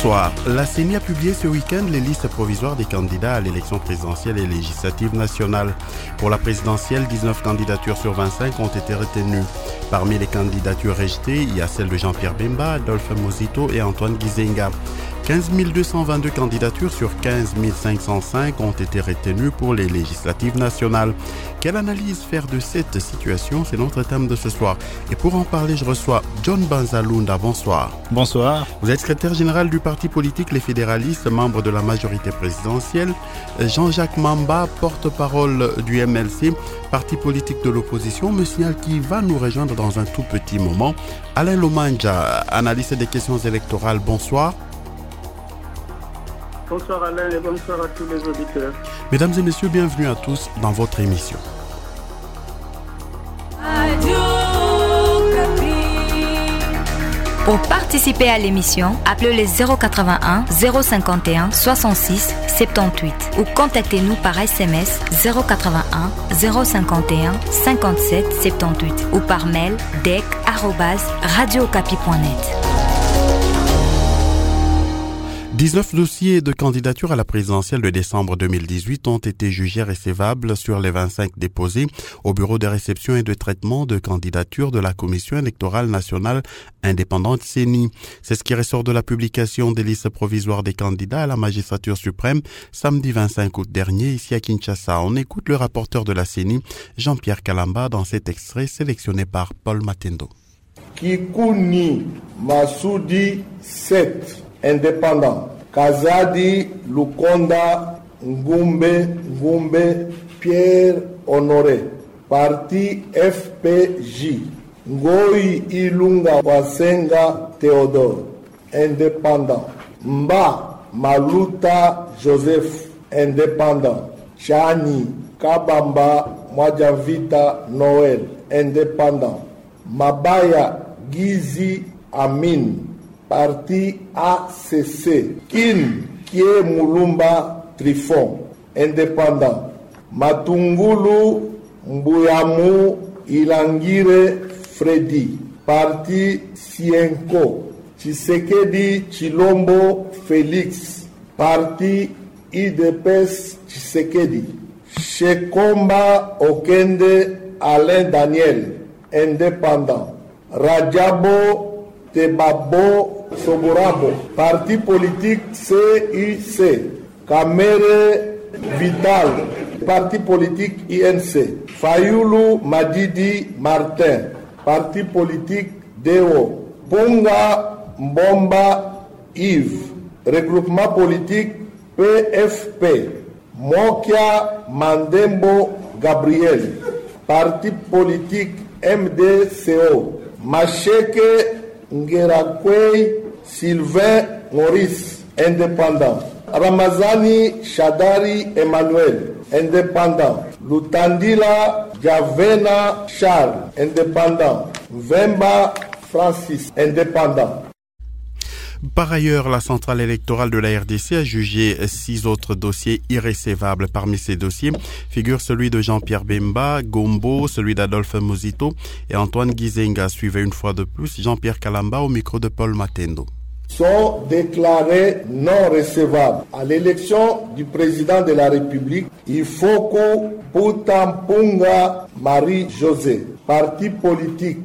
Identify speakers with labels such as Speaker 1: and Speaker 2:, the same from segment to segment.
Speaker 1: Bonsoir. La CENI a publié ce week-end les listes provisoires des candidats à l'élection présidentielle et législative nationale. Pour la présidentielle, 19 candidatures sur 25 ont été retenues. Parmi les candidatures rejetées, il y a celle de Jean-Pierre Bemba, Adolphe Muzito et Antoine Gizenga. 15 222 candidatures sur 15 505 ont été retenues pour les législatives nationales. Quelle analyse faire de cette situation? C'est notre thème de ce soir. Et pour en parler, je reçois John Banzalunda. Bonsoir.
Speaker 2: Bonsoir.
Speaker 1: Vous êtes secrétaire général du parti politique Les Fédéralistes, membre de la majorité présidentielle. Jean-Jacques Mamba, porte-parole du MLC, parti politique de l'opposition, me signale qui va nous rejoindre dans un tout petit moment. Alain Lomanja, analyste des questions électorales. Bonsoir.
Speaker 3: Bonsoir Alain et bonsoir à tous les auditeurs.
Speaker 1: Mesdames et messieurs, bienvenue à tous dans votre émission.
Speaker 4: Pour participer à l'émission, appelez les 081 051 66 78 ou contactez-nous par SMS 081 051 57 78 ou par mail dec@radiocapi.net.
Speaker 1: 19 dossiers de candidature à la présidentielle de décembre 2018 ont été jugés recevables sur les 25 déposés au bureau de réception et de traitement de candidature de la Commission électorale nationale indépendante CENI. C'est ce qui ressort de la publication des listes provisoires des candidats à la magistrature suprême samedi 25 août dernier ici à Kinshasa. On écoute le rapporteur de la CENI, Jean-Pierre Kalamba, dans cet extrait sélectionné par Paul Matendo.
Speaker 5: Kikuni Masudi 7. Indépendant. Kazadi Lukonda Ngumbe Pierre Honoré. Parti FPJ. Ngoi Ilunga Wasenga Théodore. Indépendant. Mba Maluta Joseph. Indépendant. Chani Kabamba Mwadjavita Noël. Indépendant. Mabaya Gizi Amin. Parti ACC. Kin Kie Mulumba Trifon. Indépendant. Matungulu Mbuyamu Ilangire Freddy. Parti Sienko. Tshisekedi Chilombo Félix. Parti IDPS Tshisekedi. Shekomba Okende Alain Daniel. Indépendant. Rajabo Tebabo Soborabo, parti politique CIC, Kamere Vital, parti politique INC, Fayoulou Madidi Martin, parti politique DEO, Punga Mbomba Yves, regroupement politique PFP, Mokia Mandembo Gabriel, parti politique MDCO, Macheke Ngerakwei Sylvain Maurice, indépendant. Ramazani Shadari Emmanuel, indépendant. Lutandila Javena Charles, indépendant. Vemba Francis, indépendant.
Speaker 1: Par ailleurs, la centrale électorale de la RDC a jugé 6 autres dossiers irrécevables. Parmi ces dossiers figurent celui de Jean-Pierre Bemba, Gombo, celui d'Adolphe Muzito et Antoine Gizenga. Suivait une fois de plus Jean-Pierre Kalamba au micro de Paul Matendo.
Speaker 5: Sont déclarés non recevables. À l'élection du président de la République, Ifoko Putampunga Marie-José, parti politique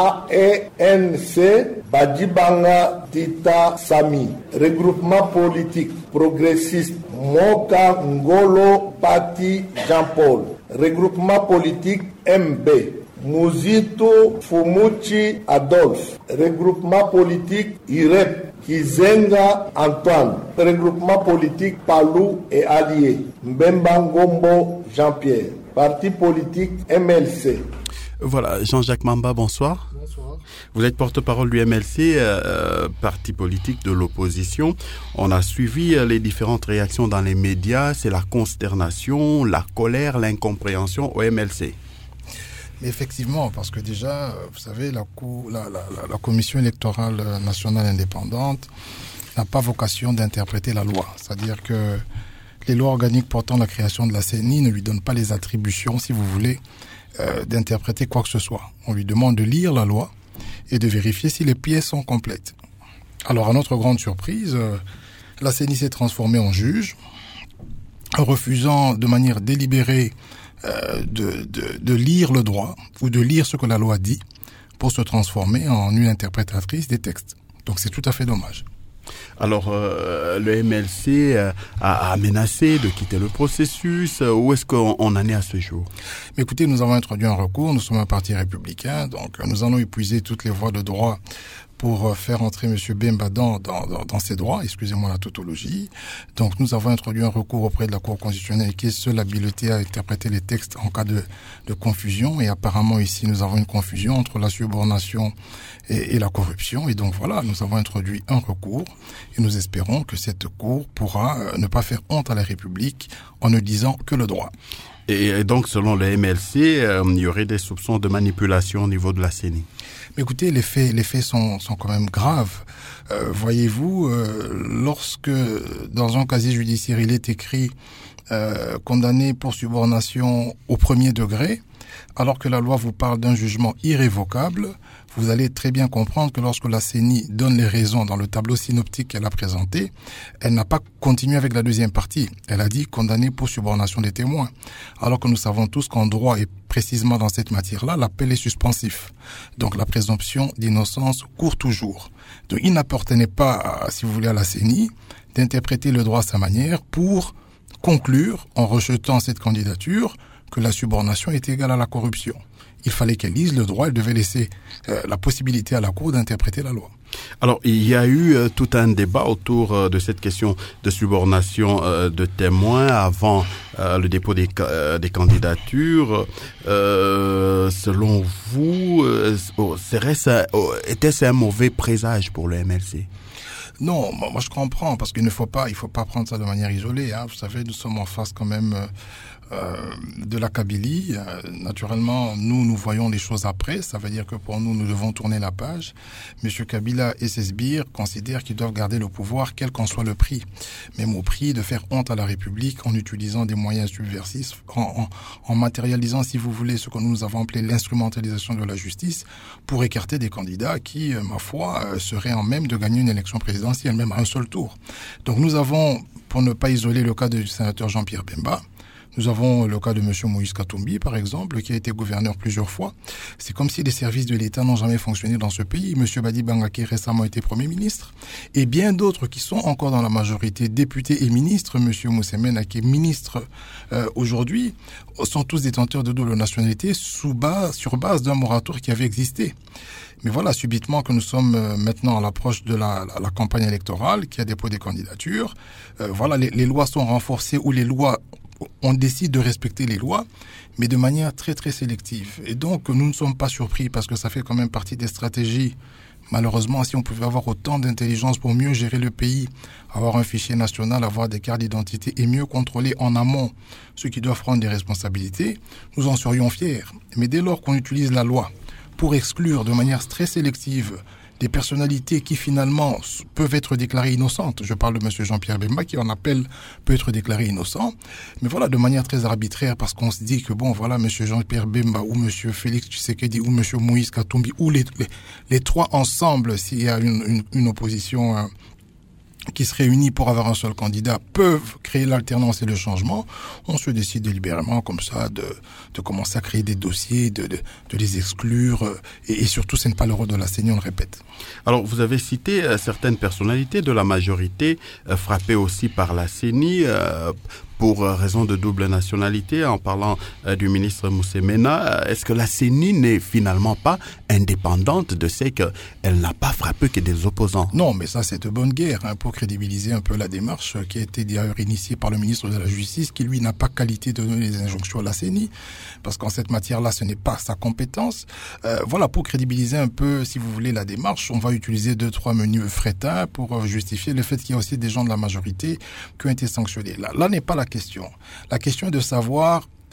Speaker 5: AENC, Badibanga Tita Sami, regroupement politique progressiste Moka Ngolo Pati Jean-Paul, regroupement politique MB, Muzito Fumuchi Adolphe, regroupement politique IREP, Kizenga Antoine, regroupement politique Palou et Alliés, Mbemba Ngombo Jean-Pierre, parti politique MLC.
Speaker 1: Voilà, Jean-Jacques Mamba, bonsoir.
Speaker 2: Bonsoir.
Speaker 1: Vous êtes porte-parole du MLC, parti politique de l'opposition. On a suivi les différentes réactions dans les médias. C'est la consternation, la colère, l'incompréhension au MLC.
Speaker 2: Effectivement, parce que déjà, vous savez, la Commission électorale nationale indépendante n'a pas vocation d'interpréter la loi. C'est-à-dire que les lois organiques portant la création de la CENI ne lui donnent pas les attributions, si vous voulez, d'interpréter quoi que ce soit. On lui demande de lire la loi et de vérifier si les pièces sont complètes. Alors, à notre grande surprise, la CENI s'est transformée en juge, en refusant de manière délibérée de lire le droit ou de lire ce que la loi dit pour se transformer en une interprétatrice des textes. Donc c'est tout à fait dommage.
Speaker 1: Alors, le MLC a menacé de quitter le processus. Où est-ce qu'on en est à ce jour?
Speaker 2: Mais écoutez, nous avons introduit un recours. Nous sommes un parti républicain, donc nous allons épuiser toutes les voies de droit pour faire entrer M. Bemba dans ses droits, excusez-moi la tautologie. Donc nous avons introduit un recours auprès de la Cour constitutionnelle qui est seule habilitée à interpréter les textes en cas de confusion. Et apparemment ici, nous avons une confusion entre la subornation et la corruption. Et donc voilà, nous avons introduit un recours et nous espérons que cette Cour pourra ne pas faire honte à la République en ne disant que le droit.
Speaker 1: Et donc, selon le MLC, il y aurait des soupçons de manipulation au niveau de la CENI.
Speaker 2: Mais écoutez, les faits sont quand même graves. Voyez-vous, lorsque dans un casier judiciaire il est écrit condamné pour subornation au premier degré, alors que la loi vous parle d'un jugement irrévocable, vous allez très bien comprendre que lorsque la CENI donne les raisons dans le tableau synoptique qu'elle a présenté, elle n'a pas continué avec la deuxième partie. Elle a dit condamné pour subornation des témoins. Alors que nous savons tous qu'en droit et précisément dans cette matière-là, l'appel est suspensif. Donc la présomption d'innocence court toujours. Donc il n'appartenait pas, si vous voulez, à la CENI d'interpréter le droit à sa manière pour conclure, en rejetant cette candidature, que la subornation est égale à la corruption. Il fallait qu'elle lise le droit, elle devait laisser la possibilité à la Cour d'interpréter la loi.
Speaker 1: Alors, il y a eu tout un débat autour de cette question de subornation de témoins avant le dépôt des candidatures. Selon vous, était-ce un mauvais présage pour le MLC?
Speaker 2: Non, moi je comprends, parce qu'il faut pas prendre ça de manière isolée. Vous savez, nous sommes en face quand même de la Kabylie. Naturellement, nous voyons les choses après. Ça veut dire que pour nous devons tourner la page. Monsieur Kabila et ses sbires considèrent qu'ils doivent garder le pouvoir, quel qu'en soit le prix. Même au prix de faire honte à la République en utilisant des moyens subversifs, en matérialisant, si vous voulez, ce que nous avons appelé l'instrumentalisation de la justice pour écarter des candidats qui, ma foi, seraient en même de gagner une élection présidentielle, même à un seul tour. Donc nous avons, pour ne pas isoler le cas du sénateur Jean-Pierre Bemba, nous avons le cas de M. Moïse Katumbi, par exemple, qui a été gouverneur plusieurs fois. C'est comme si les services de l'État n'ont jamais fonctionné dans ce pays. M. Badi Banga, qui récemment été Premier ministre, et bien d'autres qui sont encore dans la majorité, députés et ministres. M. Moussemena, qui est ministre aujourd'hui, sont tous détenteurs de double nationalité sur base d'un moratoire qui avait existé. Mais voilà, subitement que nous sommes maintenant à l'approche de la campagne électorale, qui a déposé des candidatures. Voilà, les lois sont renforcées, ou les lois, on décide de respecter les lois, mais de manière très très sélective. Et donc nous ne sommes pas surpris, parce que ça fait quand même partie des stratégies. Malheureusement, si on pouvait avoir autant d'intelligence pour mieux gérer le pays, avoir un fichier national, avoir des cartes d'identité et mieux contrôler en amont ceux qui doivent prendre des responsabilités, nous en serions fiers. Mais dès lors qu'on utilise la loi pour exclure de manière très sélective des personnalités qui finalement peuvent être déclarées innocentes. Je parle de M. Jean-Pierre Bemba qui en appel peut être déclaré innocent. Mais voilà, de manière très arbitraire, parce qu'on se dit que bon, voilà, M. Jean-Pierre Bemba ou M. Félix Tshisekedi ou M. Moïse Katumbi ou les trois ensemble, s'il y a une opposition qui se réunissent pour avoir un seul candidat, peuvent créer l'alternance et le changement. On se décide délibérément comme ça de commencer à créer des dossiers, de les exclure, et surtout ce n'est pas le rôle de la CENI, on le répète.
Speaker 1: Alors vous avez cité certaines personnalités de la majorité frappées aussi par la CENI pour raison de double nationalité, en parlant du ministre Moussemena. Est-ce que la CENI n'est finalement pas indépendante de ce qu'elle n'a pas frappé que des opposants?
Speaker 2: Non, mais ça c'est de bonne guerre, pour crédibiliser un peu la démarche qui a été d'ailleurs initiée par le ministre de la Justice, qui lui n'a pas qualité de donner les injonctions à la CENI, parce qu'en cette matière-là, ce n'est pas sa compétence. Voilà, pour crédibiliser un peu, si vous voulez, la démarche, on va utiliser 2-3 menus frétins pour justifier le fait qu'il y a aussi des gens de la majorité qui ont été sanctionnés. Là n'est pas la question. La question est de savoir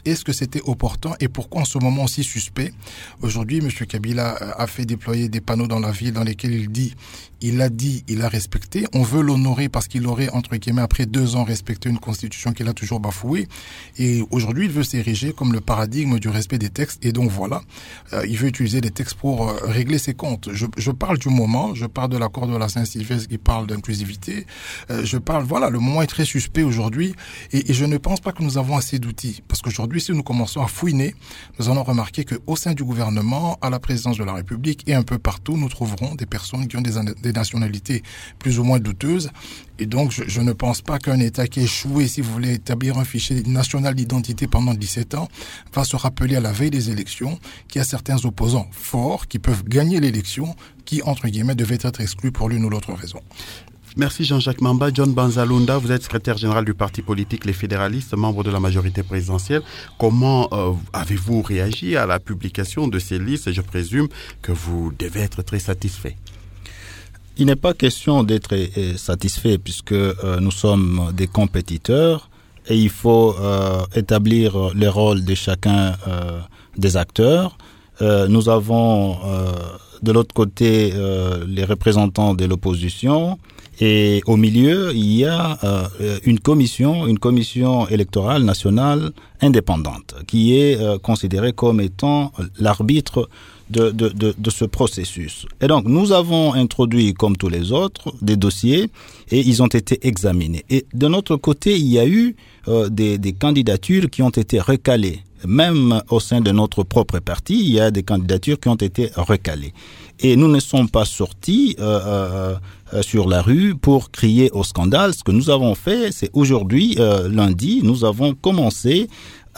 Speaker 2: est-ce que c'était opportun et pourquoi en ce moment aussi suspect? Aujourd'hui, M. Kabila a fait déployer des panneaux dans la ville dans lesquels il a respecté. On veut l'honorer parce qu'il aurait, entre guillemets, après 2 ans, respecté une constitution qu'il a toujours bafouée. Et aujourd'hui, il veut s'ériger comme le paradigme du respect des textes. Et donc voilà, il veut utiliser les textes pour régler ses comptes. Je parle du moment, je parle de l'accord de la Saint-Sylvestre qui parle d'inclusivité. Le moment est très suspect aujourd'hui. Et je ne pense pas que nous avons assez d'outils. Parce qu'aujourd'hui, si nous commençons à fouiner, nous allons remarquer qu'au sein du gouvernement, à la présidence de la République et un peu partout, nous trouverons des personnes qui ont des nationalités plus ou moins douteuses. Et donc, je ne pense pas qu'un État qui a échoué, si vous voulez, établir un fichier national d'identité pendant 17 ans, va se rappeler à la veille des élections qu'il y a certains opposants forts qui peuvent gagner l'élection, qui, entre guillemets, devaient être exclus pour l'une ou l'autre raison.
Speaker 1: Merci Jean-Jacques Mamba. John Banzalunda, vous êtes secrétaire général du parti politique Les Fédéralistes, membre de la majorité présidentielle. Comment avez-vous réagi à la publication de ces listes? Je présume que vous devez être très satisfait.
Speaker 6: Il n'est pas question d'être satisfait puisque nous sommes des compétiteurs et il faut établir les rôles de chacun des acteurs. Nous avons de l'autre côté les représentants de l'opposition et au milieu il y a une commission électorale nationale indépendante qui est considérée comme étant l'arbitre de ce processus. Et donc, nous avons introduit, comme tous les autres, des dossiers et ils ont été examinés. Et de notre côté, il y a eu des candidatures qui ont été recalées. Même au sein de notre propre parti, il y a des candidatures qui ont été recalées. Et nous ne sommes pas sortis sur la rue pour crier au scandale. Ce que nous avons fait, c'est aujourd'hui, lundi, nous avons commencé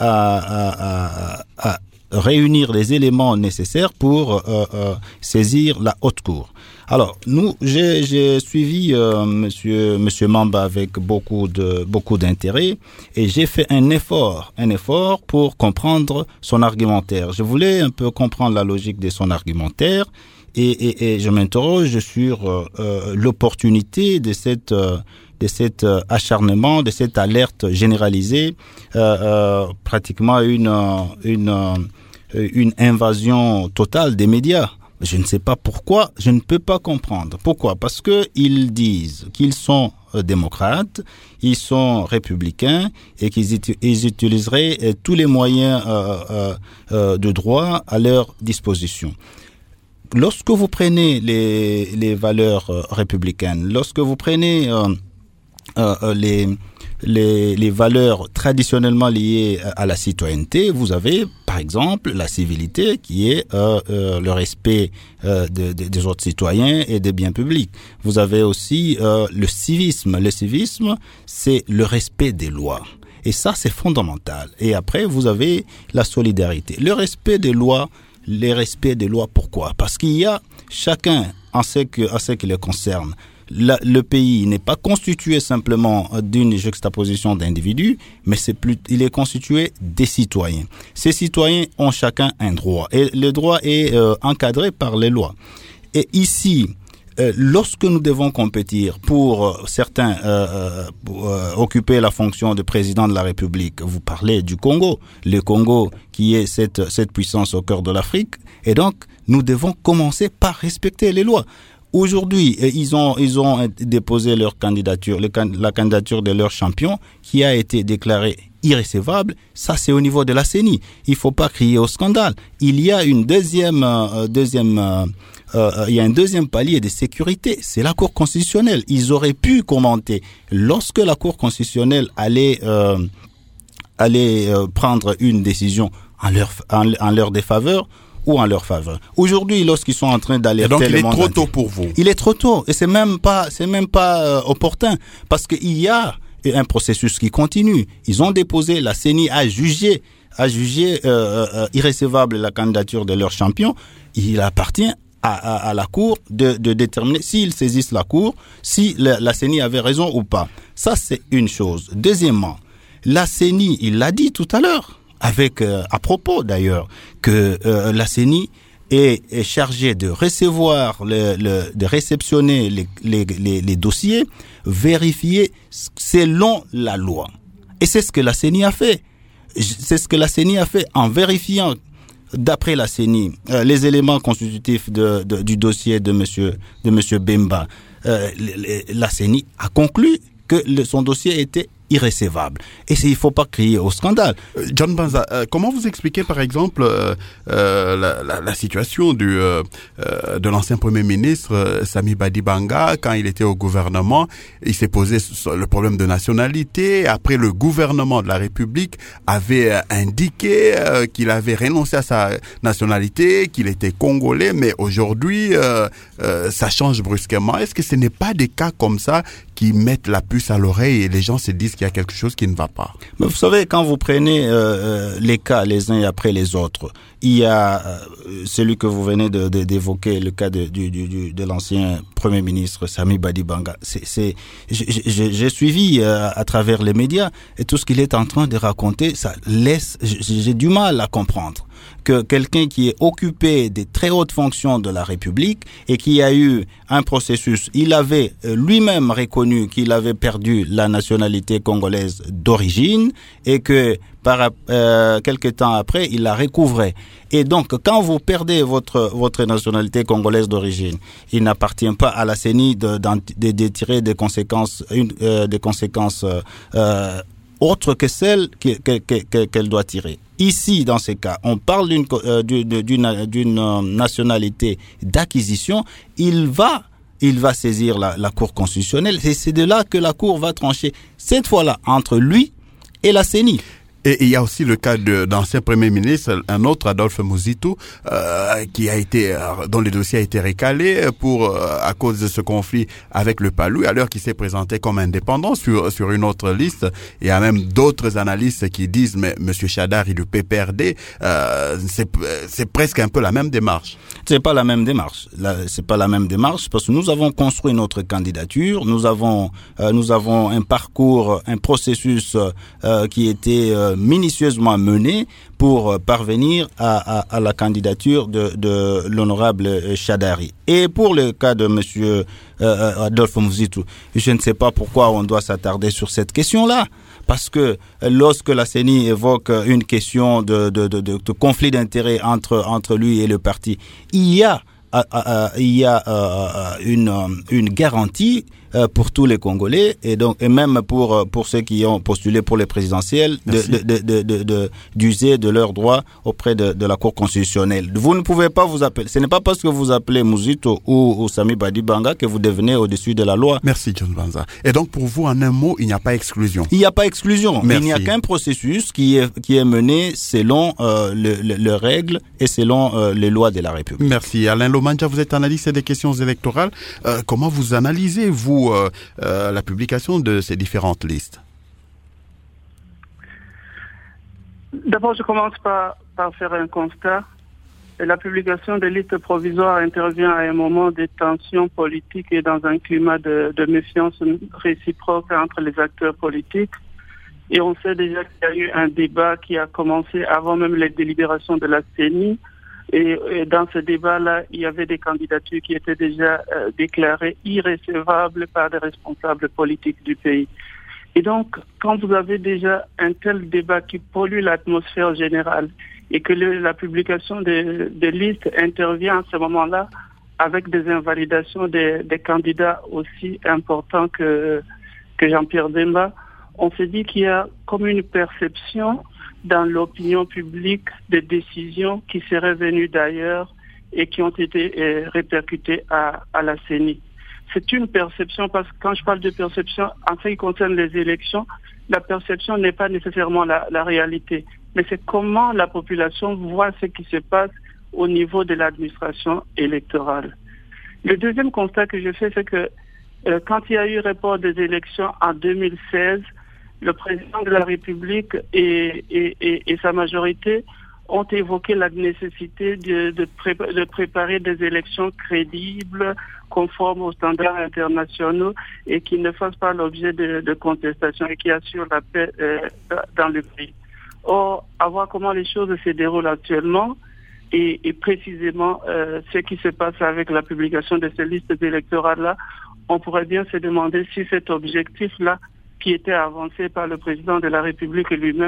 Speaker 6: à réunir les éléments nécessaires pour saisir la haute cour. Alors, j'ai suivi monsieur Mamba avec beaucoup d'intérêt et j'ai fait un effort pour comprendre son argumentaire. Je voulais un peu comprendre la logique de son argumentaire et je m'interroge sur l'opportunité de cet acharnement, de cette alerte généralisée, pratiquement une invasion totale des médias. Je ne sais pas pourquoi, je ne peux pas comprendre. Pourquoi? Parce que ils disent qu'ils sont démocrates, ils sont républicains et qu'ils utiliseraient tous les moyens de droit à leur disposition. Lorsque vous prenez les valeurs républicaines, lorsque vous prenez les valeurs traditionnellement liées à la citoyenneté, vous avez par exemple la civilité qui est le respect des autres citoyens et des biens publics. Vous avez aussi le civisme. Le civisme, c'est le respect des lois. Et ça, c'est fondamental. Et après, vous avez la solidarité. Le respect des lois, pourquoi? Parce qu'il y a chacun en ce qui le concerne. Le pays n'est pas constitué simplement d'une juxtaposition d'individus, mais il est constitué des citoyens. Ces citoyens ont chacun un droit et le droit est encadré par les lois. Et ici, lorsque nous devons compétir pour certains occuper la fonction de président de la République, vous parlez du Congo, le Congo qui est cette puissance au cœur de l'Afrique, et donc nous devons commencer par respecter les lois. Aujourd'hui, ils ont déposé leur candidature, la candidature de leur champion qui a été déclarée irrécevable. Ça, c'est au niveau de la CENI. Il faut pas crier au scandale. Il y a un deuxième palier de sécurité. C'est la Cour constitutionnelle. Ils auraient pu commenter lorsque la Cour constitutionnelle allait prendre une décision en leur défaveur. Ou en leur faveur. Aujourd'hui, lorsqu'ils sont en train d'alerter les monde entier. Donc, il est trop tôt pour vous. Il est trop tôt. Et c'est même pas opportun. Parce qu'il y a un processus qui continue. Ils ont déposé, la CENI a jugé irrécevable la candidature de leur champion. Il appartient à la Cour de déterminer s'ils saisissent la Cour, si la CENI avait raison ou pas. Ça, c'est une chose. Deuxièmement, la CENI, il l'a dit tout à l'heure, avec à propos d'ailleurs que la CENI est chargée de recevoir de réceptionner les dossiers vérifiés selon la loi. Et c'est ce que la CENI a fait. C'est ce que la CENI a fait en vérifiant, d'après la CENI, les éléments constitutifs du dossier de monsieur Bemba. La CENI a conclu que son dossier était irrécevable. Et il ne faut pas crier au scandale.
Speaker 1: John Banza, comment vous expliquez par exemple la situation de l'ancien Premier ministre Sami Badibanga quand il était au gouvernement? Il s'est posé le problème de nationalité. Après, le gouvernement de la République avait indiqué qu'il avait renoncé à sa nationalité, qu'il était congolais, mais aujourd'hui, ça change brusquement. Est-ce que ce n'est pas des cas comme ça qui mettent la puce à l'oreille et les gens se disent qu'il y a quelque chose qui ne va pas?
Speaker 6: Mais vous savez, quand vous prenez les cas les uns après les autres, il y a celui que vous venez d'évoquer, le cas de l'ancien Premier ministre Sami Badibanga. J'ai suivi à travers les médias et tout ce qu'il est en train de raconter, ça laisse, j'ai du mal à comprendre que quelqu'un qui est occupé des très hautes fonctions de la République et qui a eu un processus, il avait lui-même reconnu qu'il avait perdu la nationalité congolaise d'origine et que quelques temps après, il l'a recouvrée. Et donc, quand vous perdez votre nationalité congolaise d'origine, il n'appartient pas à la CENI de tirer des conséquences, autres que celles qu'elle doit tirer. Ici, dans ces cas, on parle d'une nationalité d'acquisition. Il va saisir la Cour constitutionnelle. Et c'est de là que la Cour va trancher, cette fois-là, entre lui et la CENI.
Speaker 1: Et il y a aussi le cas d'ancien Premier ministre, un autre, Adolphe Muzitu, dont le dossier a été recalé à cause de ce conflit avec le PALU, alors qu'il s'est présenté comme indépendant sur une autre liste. Il y a même d'autres analystes qui disent, mais monsieur Chadari du PPRD, c'est presque un peu la même démarche.
Speaker 6: C'est pas la même démarche. C'est pas la même démarche parce que nous avons construit notre candidature, nous avons un parcours, un processus qui était minutieusement mené pour parvenir à la candidature de l'honorable Chadari. Et pour le cas de monsieur Adolphe Muzitu, je ne sais pas pourquoi on doit s'attarder sur cette question-là. Parce que lorsque la CENI évoque une question de conflit d'intérêts entre lui et le parti, il y a une garantie pour tous les Congolais et même pour ceux qui ont postulé pour les présidentielles d'user de leurs droits auprès de la Cour constitutionnelle. Vous ne pouvez pas vous appeler. Ce n'est pas parce que vous appelez Muzitu ou Sami Badibanga que vous devenez au-dessus de la loi.
Speaker 1: Merci John Banza. Et donc pour vous, en un mot, il n'y a pas exclusion.
Speaker 6: Il n'y a pas exclusion.
Speaker 1: Merci.
Speaker 6: Il n'y a qu'un processus qui est mené selon les règles et selon les lois de la République.
Speaker 1: Merci. Alain Lomandja, vous êtes analyste des questions électorales. Comment vous analysez-vous la publication de ces différentes listes?
Speaker 3: D'abord, je commence par faire un constat. La publication des listes provisoires intervient à un moment de tension politique et dans un climat de méfiance réciproque entre les acteurs politiques. Et on sait déjà qu'il y a eu un débat qui a commencé avant même les délibérations de la CENI. Et dans ce débat-là, il y avait des candidatures qui étaient déjà déclarées irrécevables par des responsables politiques du pays. Et donc, quand vous avez déjà un tel débat qui pollue l'atmosphère générale et que la publication des listes intervient à ce moment-là avec des invalidations des candidats aussi importants que Jean-Pierre Bemba, on se dit qu'il y a comme une perception dans l'opinion publique des décisions qui seraient venues d'ailleurs et qui ont été répercutées à la CENI. C'est une perception parce que quand je parle de perception, en ce qui concerne les élections, la perception n'est pas nécessairement la réalité, mais c'est comment la population voit ce qui se passe au niveau de l'administration électorale. Le deuxième constat que je fais, c'est que quand il y a eu report des élections en 2016, le président de la République et sa majorité ont évoqué la nécessité de préparer des élections crédibles, conformes aux standards internationaux et qui ne fassent pas l'objet de contestations et qui assurent la paix dans le pays. Or, à voir comment les choses se déroulent actuellement et précisément ce qui se passe avec la publication de ces listes électorales-là, on pourrait bien se demander si cet objectif-là qui était avancé par le président de la République lui-même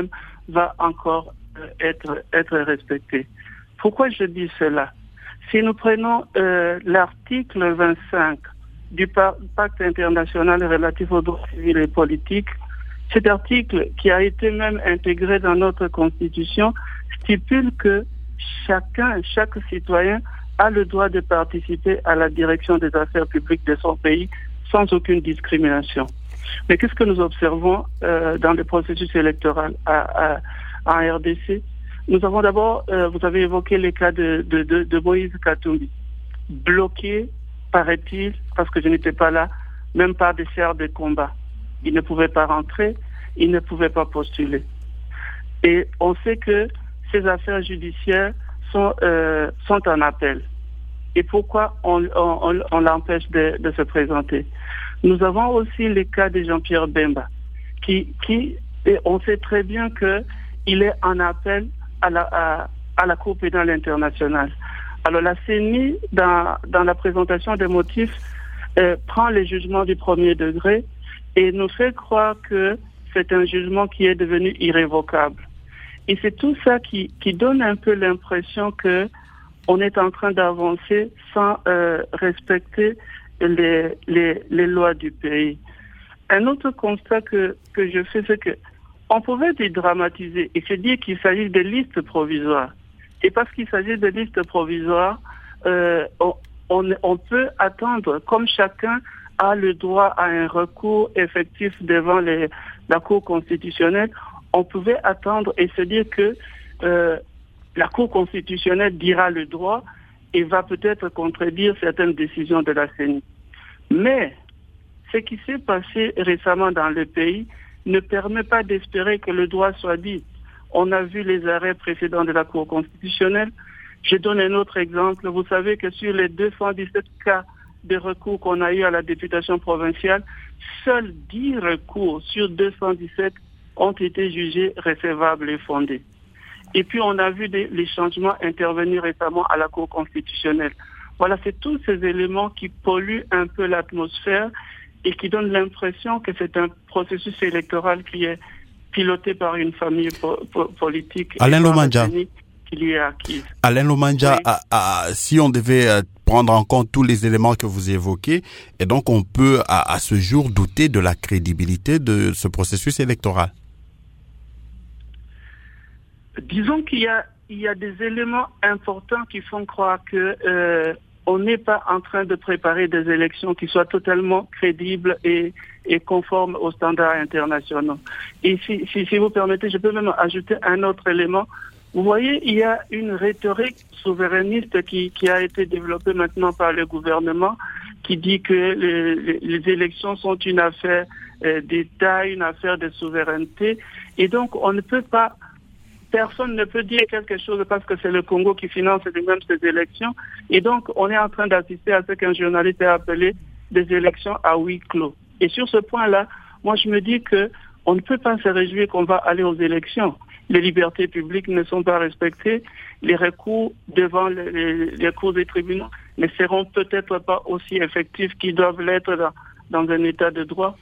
Speaker 3: va encore être respectée. Pourquoi je dis cela? Si nous prenons l'article 25 du Pacte international relatif aux droits civils et politiques, cet article qui a été même intégré dans notre Constitution stipule que chaque citoyen a le droit de participer à la direction des affaires publiques de son pays sans aucune discrimination. Mais qu'est-ce que nous observons dans le processus électoral en RDC? Nous avons d'abord, vous avez évoqué les cas de Moïse Katumbi, bloqué, paraît-il, parce que je n'étais pas là, même par des chars de combat. Il ne pouvait pas rentrer, il ne pouvait pas postuler. Et on sait que ces affaires judiciaires sont en appel. Et pourquoi on l'empêche de se présenter? Nous avons aussi le cas de Jean-Pierre Bemba, qui on sait très bien qu'il est en appel à la Cour pénale internationale. Alors la CENI, dans la présentation des motifs, prend les jugements du premier degré et nous fait croire que c'est un jugement qui est devenu irrévocable. Et c'est tout ça qui donne un peu l'impression que on est en train d'avancer sans respecter les lois du pays. Un autre constat que je fais, c'est que on pouvait dédramatiser et se dire qu'il s'agit de listes provisoires. Et parce qu'il s'agit de listes provisoires, on peut attendre, comme chacun a le droit à un recours effectif devant la Cour constitutionnelle, on pouvait attendre et se dire que la Cour constitutionnelle dira le droit et va peut-être contredire certaines décisions de la CENI. Mais ce qui s'est passé récemment dans le pays ne permet pas d'espérer que le droit soit dit. On a vu les arrêts précédents de la Cour constitutionnelle. Je donne un autre exemple. Vous savez que sur les 217 cas de recours qu'on a eu à la députation provinciale, seuls 10 recours sur 217 ont été jugés recevables et fondés. Et puis on a vu les changements intervenir récemment à la Cour constitutionnelle. Voilà, c'est tous ces éléments qui polluent un peu l'atmosphère et qui donnent l'impression que c'est un processus électoral qui est piloté par une famille politique.
Speaker 1: Alain Lomandja.
Speaker 3: Qui lui est acquise.
Speaker 1: Alain Lomandja, oui. Si on devait prendre en compte tous les éléments que vous évoquez, et donc on peut à ce jour douter de la crédibilité de ce processus électoral.
Speaker 3: Disons qu'il y a des éléments importants qui font croire que on n'est pas en train de préparer des élections qui soient totalement crédibles et conformes aux standards internationaux. Et si vous permettez, je peux même ajouter un autre élément. Vous voyez, il y a une rhétorique souverainiste qui a été développée maintenant par le gouvernement, qui dit que les élections sont une affaire d'État, une affaire de souveraineté, et donc on ne peut pas. Personne ne peut dire quelque chose parce que c'est le Congo qui finance lui-même ces élections. Et donc, on est en train d'assister à ce qu'un journaliste a appelé des élections à huis clos. Et sur ce point-là, moi, je me dis que on ne peut pas se réjouir qu'on va aller aux élections. Les libertés publiques ne sont pas respectées. Les recours devant les cours des tribunaux ne seront peut-être pas aussi effectifs qu'ils doivent l'être dans un état de droit.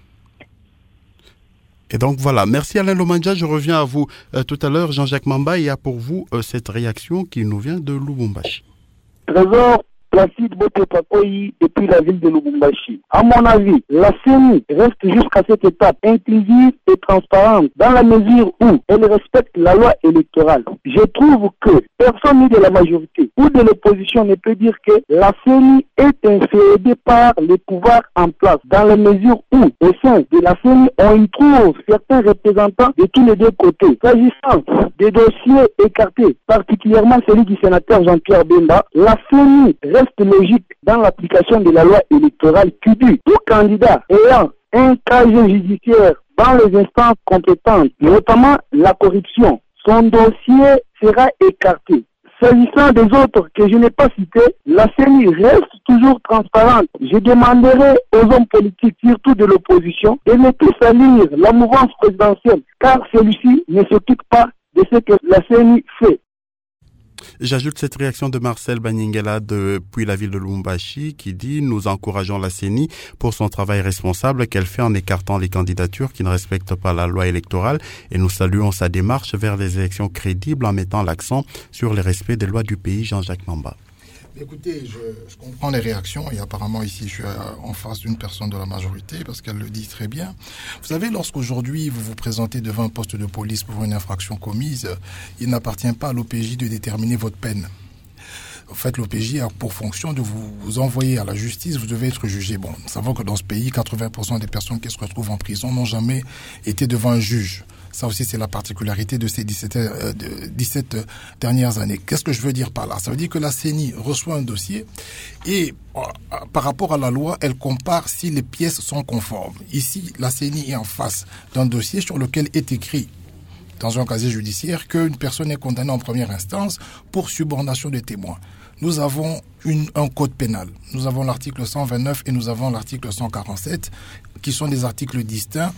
Speaker 1: Et donc voilà, merci Alain Lomandja, je reviens à vous tout à l'heure. Jean-Jacques Mamba, il y a pour vous cette réaction qui nous vient de Lubumbashi.
Speaker 7: Trésor Placide Botepakoyi depuis la ville de Lubumbashi. À mon avis, la CENI reste jusqu'à cette étape inclusive et transparente dans la mesure où elle respecte la loi électorale. Je trouve que personne ni de la majorité ou de l'opposition ne peut dire que la CENI est inféodée par les pouvoirs en place, dans la mesure où, au sein de la CENI, on y trouve certains représentants de tous les deux côtés. S'agissant des dossiers écartés, particulièrement celui du sénateur Jean-Pierre Bemba, la CENI reste logique dans l'application de la loi électorale qui dit tout candidat ayant un casier judiciaire dans les instances compétentes, notamment la corruption, son dossier sera écarté. S'agissant des autres que je n'ai pas cités, la CENI reste toujours transparente. Je demanderai aux hommes politiques, surtout de l'opposition, de ne plus salir la mouvance présidentielle, car celui-ci ne s'occupe pas de ce que la CENI fait.
Speaker 1: J'ajoute cette réaction de Marcel Baningela depuis la ville de Lubumbashi qui dit « Nous encourageons la CENI pour son travail responsable qu'elle fait en écartant les candidatures qui ne respectent pas la loi électorale et nous saluons sa démarche vers des élections crédibles en mettant l'accent sur le respect des lois du pays. » Jean-Jacques Mamba.
Speaker 2: Écoutez, je comprends les réactions et apparemment ici je suis en face d'une personne de la majorité parce qu'elle le dit très bien. Vous savez, lorsqu'aujourd'hui vous vous présentez devant un poste de police pour une infraction commise, il n'appartient pas à l'OPJ de déterminer votre peine. En fait, l'OPJ a pour fonction de vous envoyer à la justice, vous devez être jugé. Bon, nous savons que dans ce pays, 80% des personnes qui se retrouvent en prison n'ont jamais été devant un juge. Ça aussi, c'est la particularité de ces 17 dernières années. Qu'est-ce que je veux dire par là? Ça veut dire que la CENI reçoit un dossier et par rapport à la loi, elle compare si les pièces sont conformes. Ici, la CENI est en face d'un dossier sur lequel est écrit dans un casier judiciaire qu'une personne est condamnée en première instance pour subornation de témoins. Nous avons un code pénal. Nous avons l'article 129 et nous avons l'article 147 qui sont des articles distincts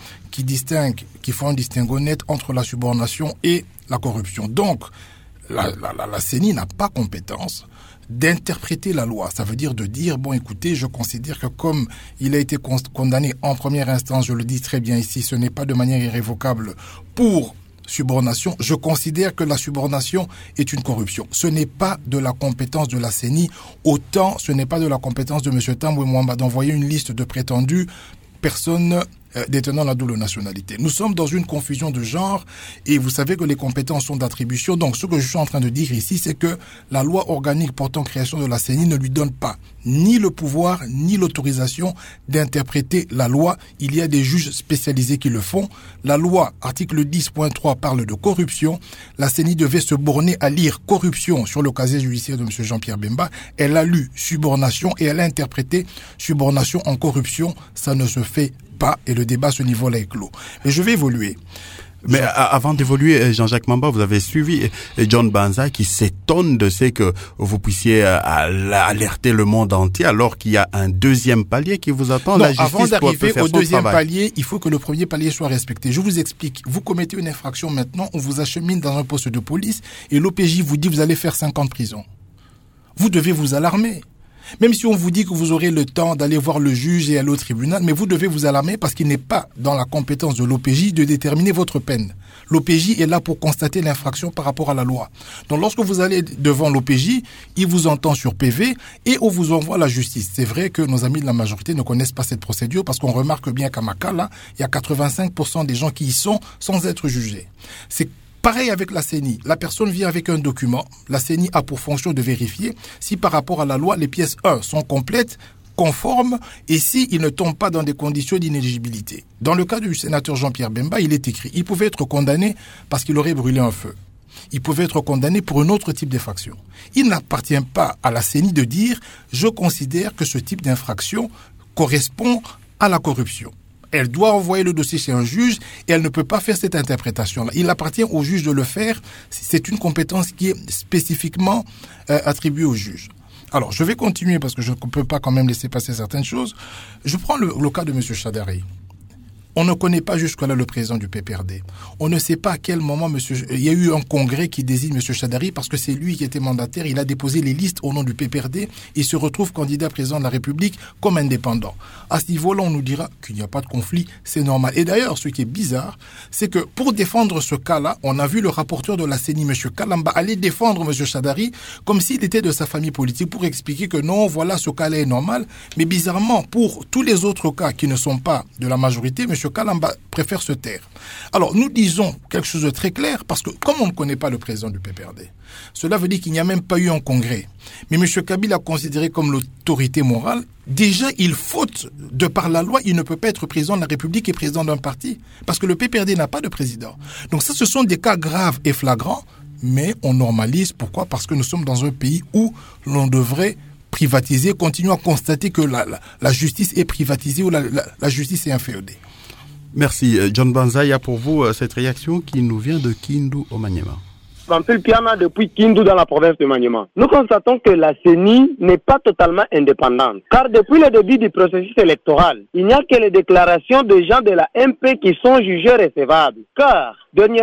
Speaker 2: qui font un distinguo net entre la subornation et la corruption. Donc, la CENI n'a pas compétence d'interpréter la loi. Ça veut dire de dire, bon écoutez, je considère que comme il a été condamné en première instance, je le dis très bien ici, ce n'est pas de manière irrévocable pour subornation, je considère que la subornation est une corruption. Ce n'est pas de la compétence de la CENI, autant ce n'est pas de la compétence de M. Tambwe Mwamba d'envoyer une liste de prétendues personnes détenant la double nationalité. Nous sommes dans une confusion de genre et vous savez que les compétences sont d'attribution. Donc ce que je suis en train de dire ici, c'est que la loi organique portant création de la CENI ne lui donne pas ni le pouvoir ni l'autorisation d'interpréter la loi. Il y a des juges spécialisés qui le font. La loi, article 10.3, parle de corruption. La CENI devait se borner à lire corruption sur le casier judiciaire de M. Jean-Pierre Bemba. Elle a lu subornation et elle a interprété subornation en corruption. Ça ne se fait pas et le débat à ce niveau-là est clos. Mais je vais évoluer.
Speaker 1: Mais avant d'évoluer, Jean-Jacques Mamba, vous avez suivi John Banza qui s'étonne de ce que vous puissiez alerter le monde entier alors qu'il y a un deuxième palier qui vous attend.
Speaker 2: Non,
Speaker 1: la justice
Speaker 2: avant d'arriver au deuxième
Speaker 1: travail.
Speaker 2: palier, il faut que le premier palier soit respecté. Je vous explique. Vous commettez une infraction maintenant, on vous achemine dans un poste de police et l'OPJ vous dit vous allez faire 5 ans de prison. Vous devez vous alarmer. Même si on vous dit que vous aurez le temps d'aller voir le juge et aller au tribunal, mais vous devez vous alarmer parce qu'il n'est pas dans la compétence de l'OPJ de déterminer votre peine. L'OPJ est là pour constater l'infraction par rapport à la loi. Donc lorsque vous allez devant l'OPJ, il vous entend sur PV et on vous envoie à la justice. C'est vrai que nos amis de la majorité ne connaissent pas cette procédure parce qu'on remarque bien qu'à Makala, il y a 85% des gens qui y sont sans être jugés. C'est pareil avec la CENI. La personne vient avec un document. La CENI a pour fonction de vérifier si par rapport à la loi, les pièces 1 sont complètes, conformes et s'il ne tombe pas dans des conditions d'inéligibilité. Dans le cas du sénateur Jean-Pierre Bemba, il est écrit. Il pouvait être condamné parce qu'il aurait brûlé un feu. Il pouvait être condamné pour un autre type d'infraction. Il n'appartient pas à la CENI de dire « Je considère que ce type d'infraction correspond à la corruption ». Elle doit envoyer le dossier chez un juge et elle ne peut pas faire cette interprétation-là. Il appartient au juge de le faire. C'est une compétence qui est spécifiquement attribuée au juge. Alors, je vais continuer parce que je ne peux pas quand même laisser passer certaines choses. Je prends le cas de M. Chadari. On ne connaît pas jusque-là le président du PPRD. On ne sait pas à quel moment il y a eu un congrès qui désigne M. Chadari parce que c'est lui qui était mandataire. Il a déposé les listes au nom du PPRD et se retrouve candidat président de la République comme indépendant. À ce niveau-là, on nous dira qu'il n'y a pas de conflit, c'est normal. Et d'ailleurs, ce qui est bizarre, c'est que pour défendre ce cas-là, on a vu le rapporteur de la CENI, M. Kalamba, aller défendre M. Chadari comme s'il était de sa famille politique pour expliquer que non, voilà, ce cas-là est normal. Mais bizarrement, pour tous les autres cas qui ne sont pas de la majorité, M. Kalamba préfère se taire. Alors, nous disons quelque chose de très clair, parce que comme on ne connaît pas le président du PPRD, cela veut dire qu'il n'y a même pas eu un congrès. Mais M. Kabila considéré comme l'autorité morale, déjà, il faute, de par la loi, il ne peut pas être président de la République et président d'un parti, parce que le PPRD n'a pas de président. Donc ça, ce sont des cas graves et flagrants, mais on normalise. Pourquoi? Parce que nous sommes dans un pays où l'on devrait privatiser, continuer à constater que la justice est privatisée ou la justice est inféodée.
Speaker 1: Merci. John Banza, il y a pour vous cette réaction qui nous vient de Kindu au Maniema.
Speaker 7: Pampil Piana depuis Kindu dans la province de Maniema. Nous constatons que la CENI n'est pas totalement indépendante. Car depuis le début du processus électoral, il n'y a que les déclarations des gens de la MP qui sont jugées recevables. Car, dernièrement,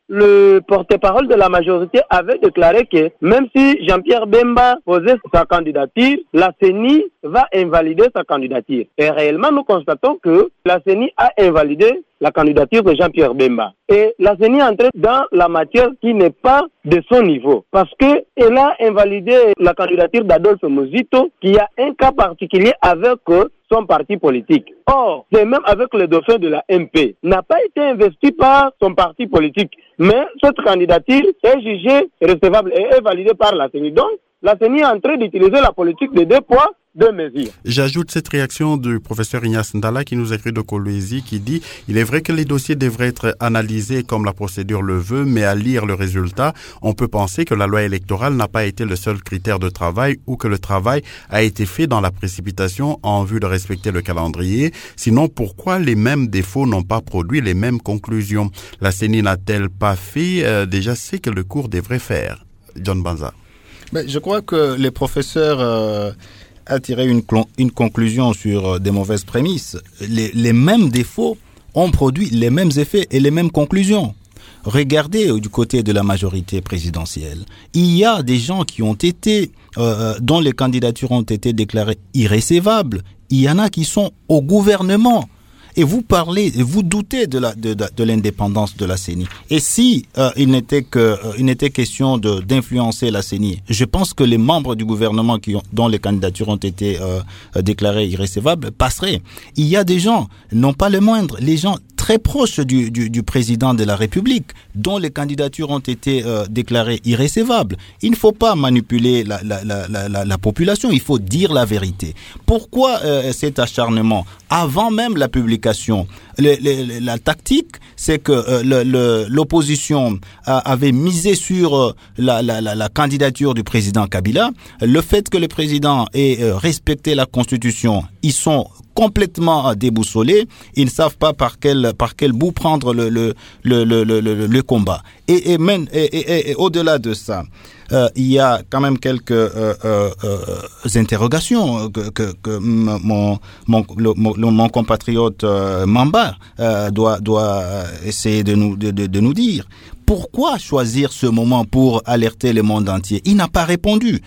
Speaker 8: le porte-parole de la majorité avait déclaré que même si Jean-Pierre Bemba posait sa candidature, la CENI va invalider sa candidature. Et réellement, nous constatons que la CENI a invalidé la candidature de Jean-Pierre Bemba. Et la CENI est entrée dans la matière qui n'est pas de son niveau. Parce qu'elle a invalidé la candidature d'Adolphe Muzito, qui a un cas particulier avec son parti politique. Or, c'est même avec le dauphin de la MP, n'a pas été investi par son parti politique. Mais cette candidature est jugée recevable et est validée par la CENI. Donc, la CENI est en train d'utiliser la politique de 2 poids, 2 mesures.
Speaker 1: J'ajoute cette réaction du professeur Ignace Ndala qui nous écrit de Kolwezi qui dit « Il est vrai que les dossiers devraient être analysés comme la procédure le veut, mais à lire le résultat, on peut penser que la loi électorale n'a pas été le seul critère de travail ou que le travail a été fait dans la précipitation en vue de respecter le calendrier. Sinon, pourquoi les mêmes défauts n'ont pas produit les mêmes conclusions? La CENI n'a-t-elle pas fait déjà ce que le cours devrait faire ?» John Banza.
Speaker 6: Mais je crois que les professeurs a tiré une conclusion sur des mauvaises prémices. Les mêmes défauts ont produit les mêmes effets et les mêmes conclusions. Regardez du côté de la majorité présidentielle. Il y a des gens qui ont été, dont les candidatures ont été déclarées irrécevables. Il y en a qui sont au gouvernement. Et vous parlez, vous doutez de l'indépendance de la CENI. Et si il n'était question d'influencer la CENI, je pense que les membres du gouvernement dont les candidatures ont été déclarées irrécevables passeraient. Il y a des gens, non pas le moindre, les gens très proches du président de la République, dont les candidatures ont été déclarées irrécevables. Il ne faut pas manipuler la population, il faut dire la vérité. Pourquoi cet acharnement? Avant même la publication, la tactique, c'est que l'opposition avait misé sur la candidature du président Kabila. Le fait que le président ait respecté la Constitution, ils sont complètement déboussolés. Ils ne savent pas par quel bout prendre le combat. Et au-delà de ça, il y a quand même quelques interrogations que mon compatriote Mamba doit essayer de nous dire. Pourquoi choisir ce moment pour alerter le monde entier? Il n'a pas répondu.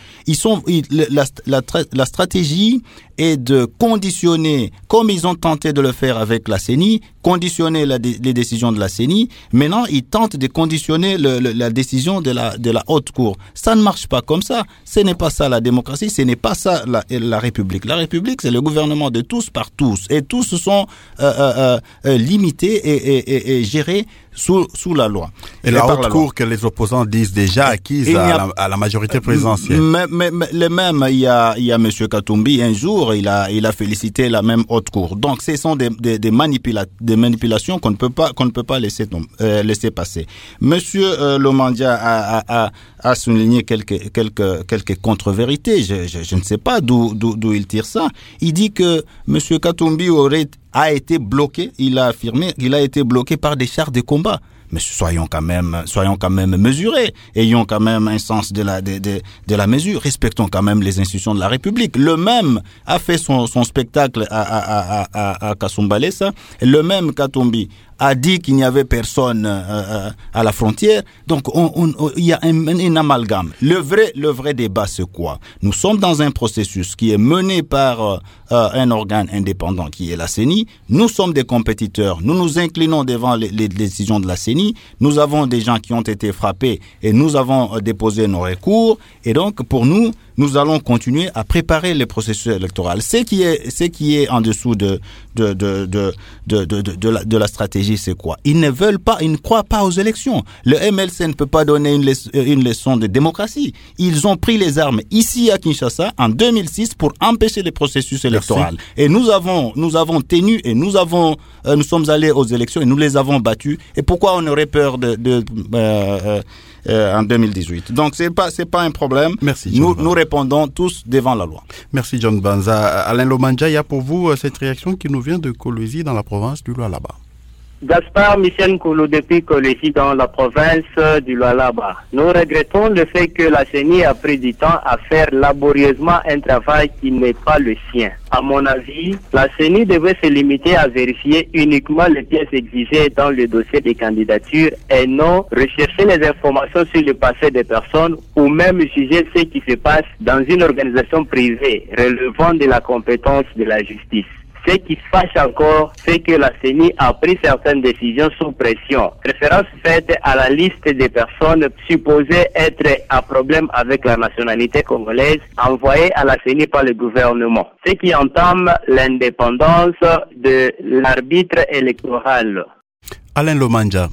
Speaker 6: La stratégie est de conditionner, comme ils ont tenté de le faire avec la CENI, conditionner les décisions de la CENI. Maintenant, ils tentent de conditionner la décision de la haute cour. Ça ne marche pas comme ça. Ce n'est pas ça la démocratie, ce n'est pas ça la République. La République, c'est le gouvernement de tous par tous. Et tous sont limités et gérés sous la loi.
Speaker 1: Et la haute cour que les opposants disent déjà acquise à la majorité présidentielle.
Speaker 6: Mais le même, il y a M. Katumbi, un jour, il a félicité la même haute cour. Donc, ce sont des manipulations qu'on ne peut pas laisser passer. Monsieur Lomandia a souligné quelques contre-vérités. Je ne sais pas d'où il tire ça. Il dit que M. Katumbi a été bloqué, il a affirmé qu'il a été bloqué par des chars de combat. Mais soyons quand même mesurés, ayons quand même un sens de la mesure, respectons quand même les institutions de la République. Le même a fait son spectacle à Kasumbalesa, le même Katumbi a dit qu'il n'y avait personne à la frontière. Donc il y a un amalgame. Le vrai débat, c'est quoi? Nous sommes dans un processus qui est mené par un organe indépendant qui est la CENI. Nous sommes des compétiteurs. Nous nous inclinons devant les décisions de la CENI. Nous avons des gens qui ont été frappés et nous avons déposé nos recours. Et donc, pour nous allons continuer à préparer le processus électoral. Ce qui est en dessous de la stratégie, c'est quoi? Ils ne croient pas aux élections. Le MLC ne peut pas donner une leçon de démocratie. Ils ont pris les armes ici à Kinshasa en 2006 pour empêcher le processus électoral. Et nous avons tenu et nous sommes allés aux élections et nous les avons battus. Et pourquoi on aurait peur en 2018? Donc c'est pas un problème.
Speaker 1: Merci.
Speaker 6: Nous répondons tous devant la loi.
Speaker 1: Merci John Banza. Alain Lomandja, il y a pour vous cette réaction qui nous vient de Kolwezi dans la province du Lualaba.
Speaker 9: Gaspard Michel Koulou depuis Kolesi dans la province du Lualaba. Nous regrettons le fait que la CENI a pris du temps à faire laborieusement un travail qui n'est pas le sien. À mon avis, la CENI devait se limiter à vérifier uniquement les pièces exigées dans le dossier des candidatures et non rechercher les informations sur le passé des personnes ou même juger ce qui se passe dans une organisation privée relevant de la compétence de la justice. Ce qui fâche encore, c'est que la CENI a pris certaines décisions sous pression. Référence faite à la liste des personnes supposées être à problème avec la nationalité congolaise envoyées à la CENI par le gouvernement. Ce qui entame l'indépendance de l'arbitre électoral.
Speaker 1: Alain Lomandja.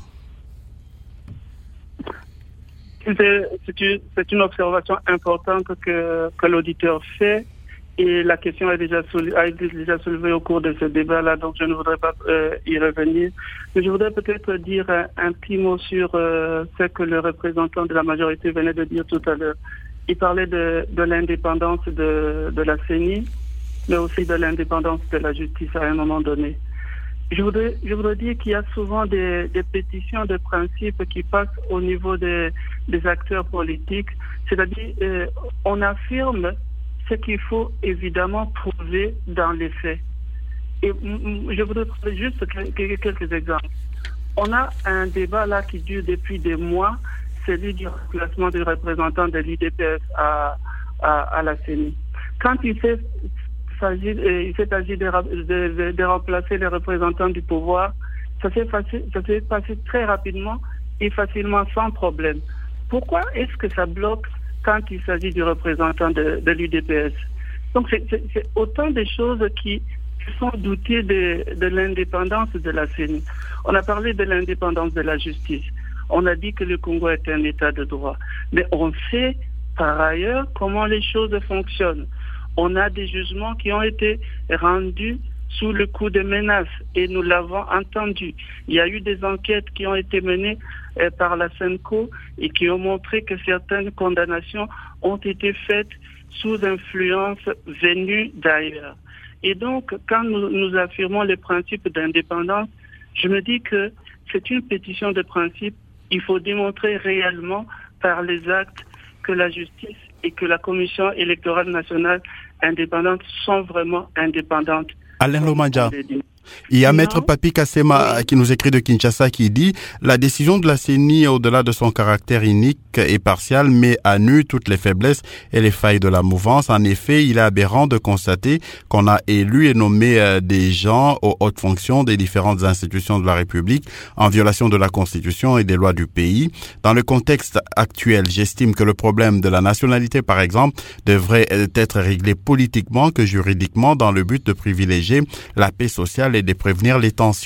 Speaker 3: C'est une observation importante que l'auditeur fait. Et la question a été déjà soulevée au cours de ce débat-là, donc je ne voudrais pas y revenir. Mais je voudrais peut-être dire un petit mot sur ce que le représentant de la majorité venait de dire tout à l'heure. Il parlait de l'indépendance de la CENI, mais aussi de l'indépendance de la justice à un moment donné. Je voudrais dire qu'il y a souvent des pétitions de principe qui passent au niveau des acteurs politiques, c'est-à-dire on affirme ce qu'il faut évidemment prouver dans les faits. Et je voudrais prendre juste quelques exemples. On a un débat là qui dure depuis des mois, celui du remplacement du représentant de l'UDPS à la CENI. Quand il s'est agi de remplacer les représentants du pouvoir, ça s'est passé très rapidement et facilement sans problème. Pourquoi est-ce que ça bloque quand il s'agit du représentant de l'UDPS? Donc c'est autant de choses qui sont doutées de l'indépendance de la CENI. On a parlé de l'indépendance de la justice. On a dit que le Congo est un état de droit. Mais on sait par ailleurs comment les choses fonctionnent. On a des jugements qui ont été rendus sous le coup de menaces et nous l'avons entendu. Il y a eu des enquêtes qui ont été menées par la SENCO et qui ont montré que certaines condamnations ont été faites sous influence venue d'ailleurs. Et donc, quand nous affirmons le principe d'indépendance, je me dis que c'est une pétition de principe. Il faut démontrer réellement par les actes que la justice et que la Commission électorale nationale indépendante sont vraiment indépendantes.
Speaker 1: Alain Lomandja. Il y a Maître Papi Kassema qui nous écrit de Kinshasa qui dit « La décision de la CENI, au-delà de son caractère unique et partial, met à nu toutes les faiblesses et les failles de la mouvance. En effet, il est aberrant de constater qu'on a élu et nommé des gens aux hautes fonctions des différentes institutions de la République en violation de la Constitution et des lois du pays. Dans le contexte actuel, j'estime que le problème de la nationalité, par exemple, devrait être réglé politiquement que juridiquement dans le but de privilégier la paix sociale et de prévenir les tensions. »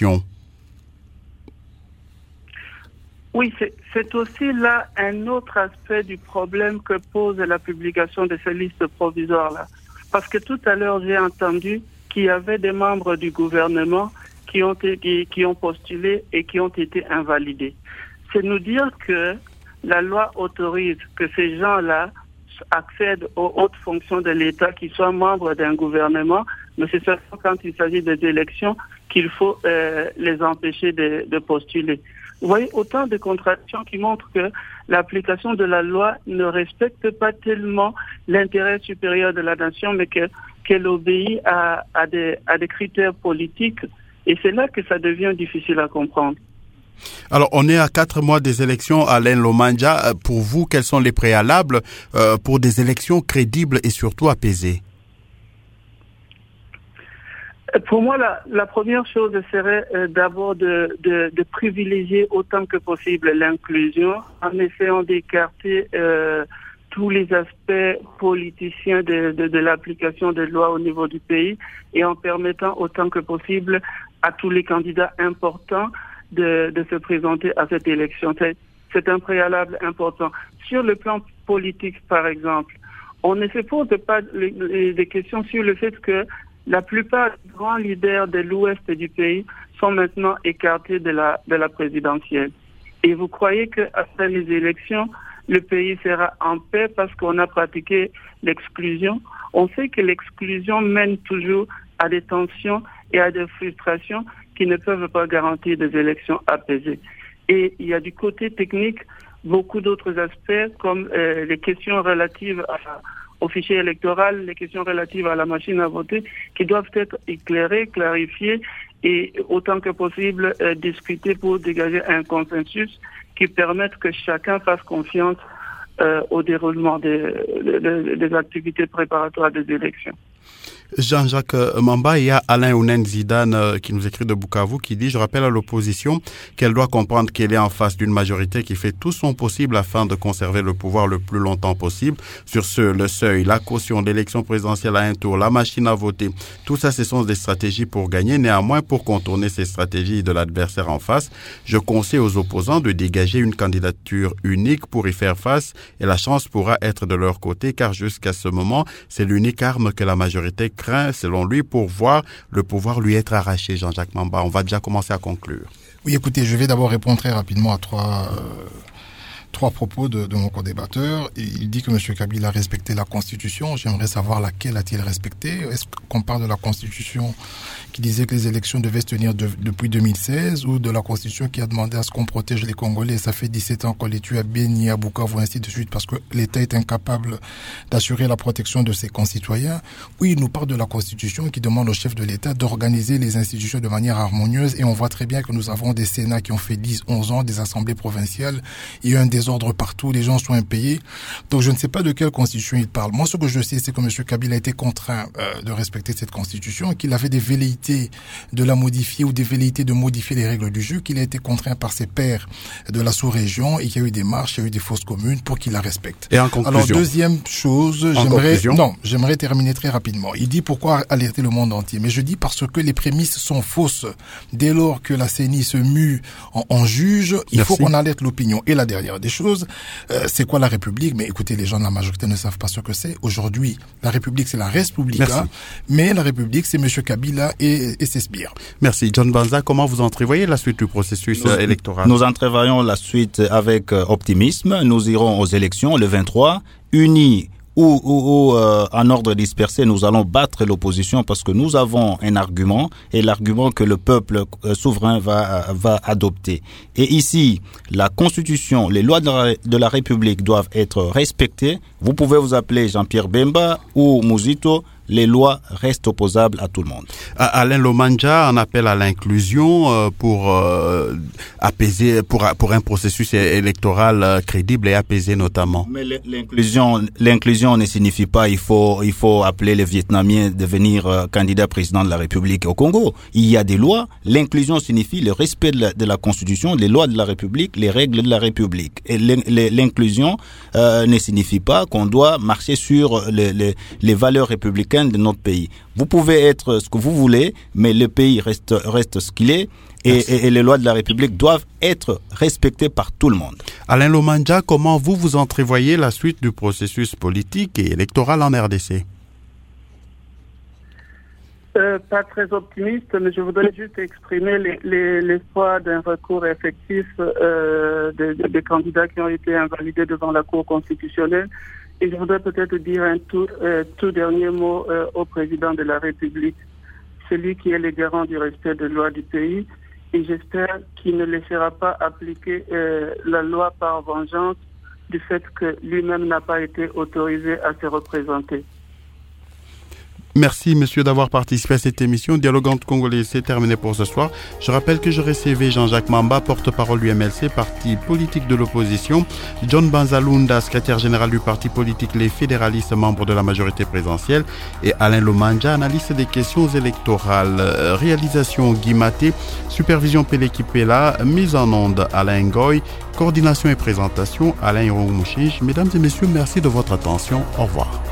Speaker 3: Oui, c'est aussi là un autre aspect du problème que pose la publication de ces listes provisoires-là. Parce que tout à l'heure, j'ai entendu qu'il y avait des membres du gouvernement qui ont postulé et qui ont été invalidés. C'est nous dire que la loi autorise que ces gens-là accèdent aux hautes fonctions de l'État, qu'ils soient membres d'un gouvernement, mais c'est seulement quand il s'agit des élections qu'il faut les empêcher de postuler. Vous voyez, autant de contradictions qui montrent que l'application de la loi ne respecte pas tellement l'intérêt supérieur de la nation, mais qu'elle obéit à des critères politiques. Et c'est là que ça devient difficile à comprendre.
Speaker 1: Alors, on est à 4 mois des élections. Alain Lomandja, pour vous, quels sont les préalables pour des élections crédibles et surtout apaisées?
Speaker 3: Pour moi, la première chose serait d'abord de privilégier autant que possible l'inclusion en essayant d'écarter tous les aspects politiciens de l'application des lois au niveau du pays et en permettant autant que possible à tous les candidats importants de se présenter à cette élection. C'est un préalable important. Sur le plan politique, par exemple, on ne se pose pas des questions sur le fait que la plupart des grands leaders de l'ouest du pays sont maintenant écartés de la présidentielle. Et vous croyez qu'après les élections, le pays sera en paix parce qu'on a pratiqué l'exclusion? On sait que l'exclusion mène toujours à des tensions et à des frustrations qui ne peuvent pas garantir des élections apaisées. Et il y a du côté technique beaucoup d'autres aspects comme les questions relatives au fichier électoral, les questions relatives à la machine à voter qui doivent être éclairées, clarifiées et autant que possible discuter pour dégager un consensus qui permette que chacun fasse confiance au déroulement des activités préparatoires des élections.
Speaker 1: Jean-Jacques Mamba, il y a Alain Ounen Zidane qui nous écrit de Bukavu qui dit « Je rappelle à l'opposition qu'elle doit comprendre qu'elle est en face d'une majorité qui fait tout son possible afin de conserver le pouvoir le plus longtemps possible. Sur le seuil, la caution, l'élection présidentielle à un tour, la machine à voter, tout ça ce sont des stratégies pour gagner. Néanmoins, pour contourner ces stratégies de l'adversaire en face, je conseille aux opposants de dégager une candidature unique pour y faire face et la chance pourra être de leur côté car jusqu'à ce moment, c'est l'unique arme que la majorité craint, selon lui, pour voir le pouvoir lui être arraché. Jean-Jacques Mamba, on va déjà commencer à conclure.
Speaker 2: Oui, écoutez, je vais d'abord répondre très rapidement à trois propos de mon co-débatteur. Il dit que M. Kabila a respecté la Constitution. J'aimerais savoir laquelle a-t-il respecté. Est-ce qu'on parle de la Constitution qui disait que les élections devaient se tenir depuis 2016 ou de la Constitution qui a demandé à ce qu'on protège les Congolais? Ça fait 17 ans qu'on les tue à Beni, à Bukavu, ainsi de suite, parce que l'État est incapable d'assurer la protection de ses concitoyens. Oui, il nous parle de la Constitution qui demande au chef de l'État d'organiser les institutions de manière harmonieuse et on voit très bien que nous avons des Sénats qui ont fait 10, 11 ans, des assemblées provinciales. Il y a un désordre partout, les gens sont impayés. Donc je ne sais pas de quelle Constitution il parle. Moi, ce que je sais, c'est que M. Kabila a été contraint de respecter cette Constitution, qu'il avait des velléités de la modifier ou des velléités de modifier les règles du jeu, qu'il a été contraint par ses pairs de la sous-région et qu'il y a eu des marches, il y a eu des fausses communes pour qu'il la respecte.
Speaker 1: Et en conclusion.
Speaker 2: Alors, deuxième chose, j'aimerais terminer très rapidement. Il dit pourquoi alerter le monde entier. Mais je dis parce que les prémices sont fausses. Dès lors que la CENI se mue en juge, il faut qu'on alerte l'opinion. Et la dernière des choses, c'est quoi la République? Mais écoutez, les gens de la majorité ne savent pas ce que c'est. Aujourd'hui, la République, c'est la Respublica, mais la République, c'est M. Kabila et ses sbires.
Speaker 1: Merci. John Banza, comment vous entrevoyez la suite du processus électoral?
Speaker 6: Nous entrevoyons la suite avec optimisme. Nous irons aux élections le 23, unis ou en ordre dispersé, nous allons battre l'opposition parce que nous avons un argument et l'argument que le peuple souverain va adopter. Et ici, la Constitution, les lois de la République doivent être respectées. Vous pouvez vous appeler Jean-Pierre Bemba ou Mouzito. Les lois restent opposables à tout le monde.
Speaker 1: Alain Lomanja en appelle à l'inclusion pour apaiser, pour un processus électoral crédible et apaisé notamment.
Speaker 6: Mais l'inclusion ne signifie pas il faut appeler les Vietnamiens devenir candidats président de la République au Congo. Il y a des lois. L'inclusion signifie le respect de la Constitution, les lois de la République, les règles de la République. Et l'inclusion ne signifie pas qu'on doit marcher sur les valeurs républicaines de notre pays. Vous pouvez être ce que vous voulez, mais le pays reste ce qu'il est et les lois de la République doivent être respectées par tout le monde.
Speaker 1: Alain Lomanja, comment vous entrevoyez la suite du processus politique et électoral en RDC?
Speaker 3: Pas très optimiste, mais je voudrais juste exprimer l'espoir d'un recours effectif des candidats qui ont été invalidés devant la Cour constitutionnelle. Et je voudrais peut-être dire un tout dernier mot au président de la République, celui qui est le garant du respect des lois du pays. Et j'espère qu'il ne laissera pas appliquer la loi par vengeance du fait que lui-même n'a pas été autorisé à se représenter.
Speaker 1: Merci, monsieur, d'avoir participé à cette émission. Dialogue entre Congolais, c'est terminé pour ce soir. Je rappelle que je recevais Jean-Jacques Mamba, porte-parole du MLC, parti politique de l'opposition, John Banzalunda, secrétaire général du parti politique Les Fédéralistes, membre de la majorité présidentielle, et Alain Lomanja, analyste des questions électorales. Réalisation Guy Maté, supervision Pelekipela, mise en onde Alain Ngoy, coordination et présentation Alain Hiroumouchige. Mesdames et messieurs, merci de votre attention. Au revoir.